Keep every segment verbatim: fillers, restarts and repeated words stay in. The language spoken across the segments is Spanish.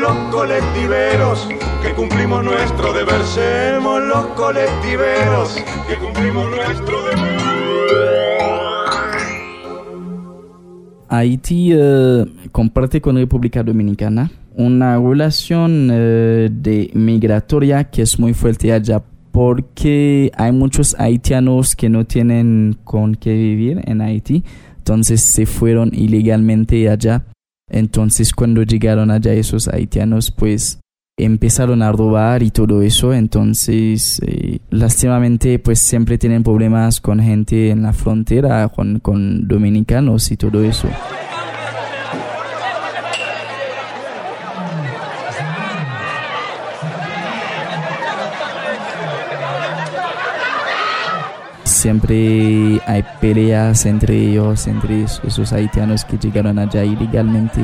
los colectiveros que cumplimos nuestro deber. Somos los colectiveros que cumplimos nuestro deber. Haití eh, comparte con República Dominicana una relación eh, de migratoria que es muy fuerte allá, porque hay muchos haitianos que no tienen con qué vivir en Haití, entonces se fueron ilegalmente allá. Entonces cuando llegaron allá esos haitianos, pues empezaron a robar y todo eso. Entonces eh, lastimamente pues siempre tienen problemas con gente en la frontera, con, con dominicanos y todo eso. Siempre hay peleas entre ellos, entre esos haitianos que llegaron allá ilegalmente,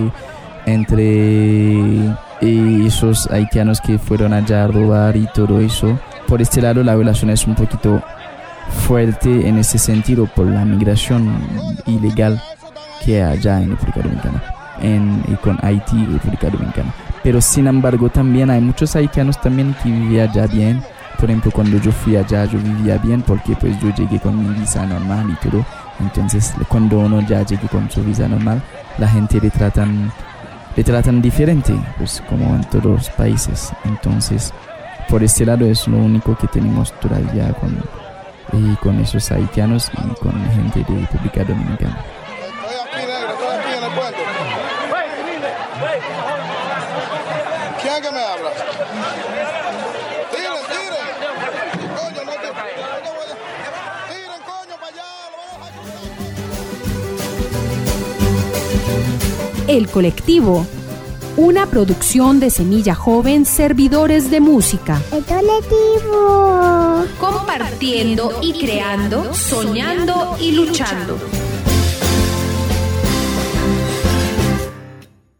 entre esos haitianos que fueron allá a robar y todo eso. Por este lado la relación es un poquito fuerte en ese sentido por la migración ilegal que hay allá en República Dominicana, en, y con Haití y República Dominicana. Pero sin embargo también hay muchos haitianos también que vivían allá bien. Por ejemplo, cuando yo fui allá, yo vivía bien porque pues yo llegué con mi visa normal y todo. Entonces, cuando uno ya llegue con su visa normal, la gente le tratan, le tratan diferente, pues como en todos los países. Entonces, por este lado es lo único que tenemos todavía con, eh, con esos haitianos y con gente de República Dominicana. Estoy aquí, negro, estoy aquí en el puente. ¿Quién que me habla? El Colectivo, una producción de Semilla Joven, Servidores de Música. El Colectivo. Compartiendo y creando, soñando y luchando.